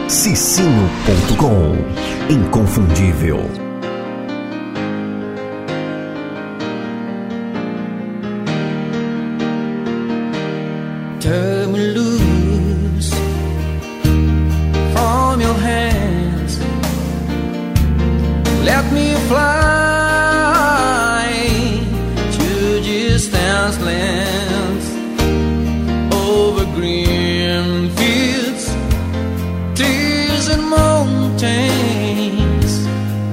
Cicinho.com. Inconfundível. Turn me loose from your hands. Let me fly to distant lands, over green fields, trees and mountains,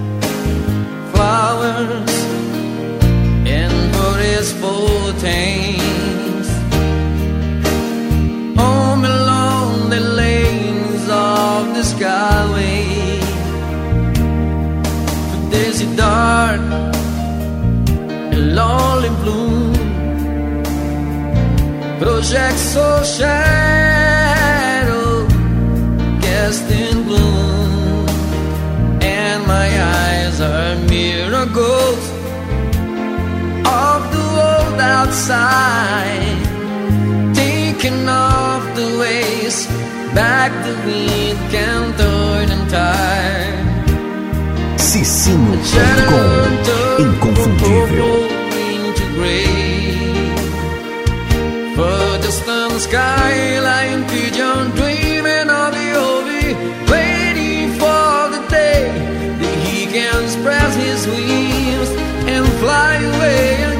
flowers and forest fountains. Skyway, for days are dark and lonely bloom, projects so shadow cast in gloom, and my eyes are miracles of the world outside, thinking of the ways back the wind can turn and tire. Cicinho.com. Inconfundível. For the distant skyline, pigeon dreaming of the OV, waiting for the day that he can spread his wings and fly away again.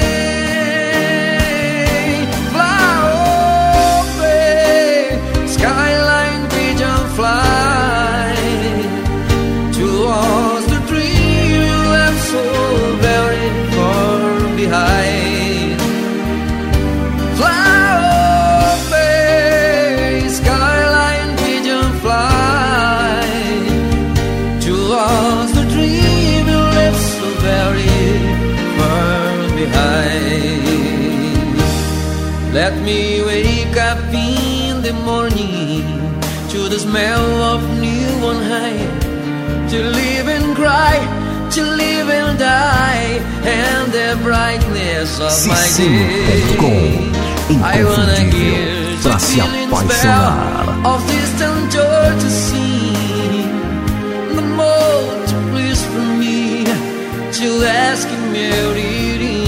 Let me wake up in the morning to the smell of newborn hay, to live and cry, to live and die, and the brightness of my day. I wanna hear the feeling spell of distant joy to sing, the most please for me to ask him Mary.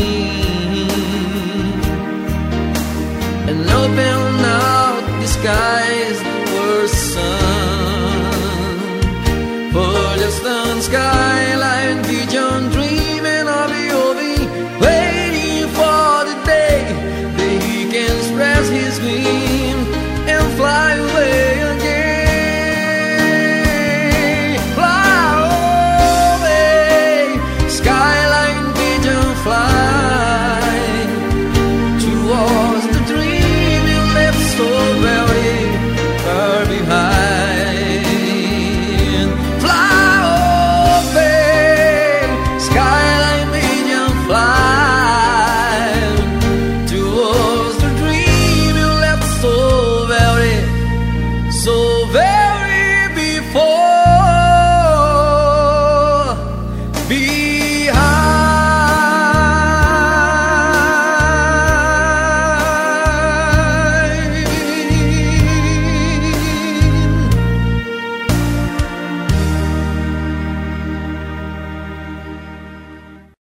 And open out the skies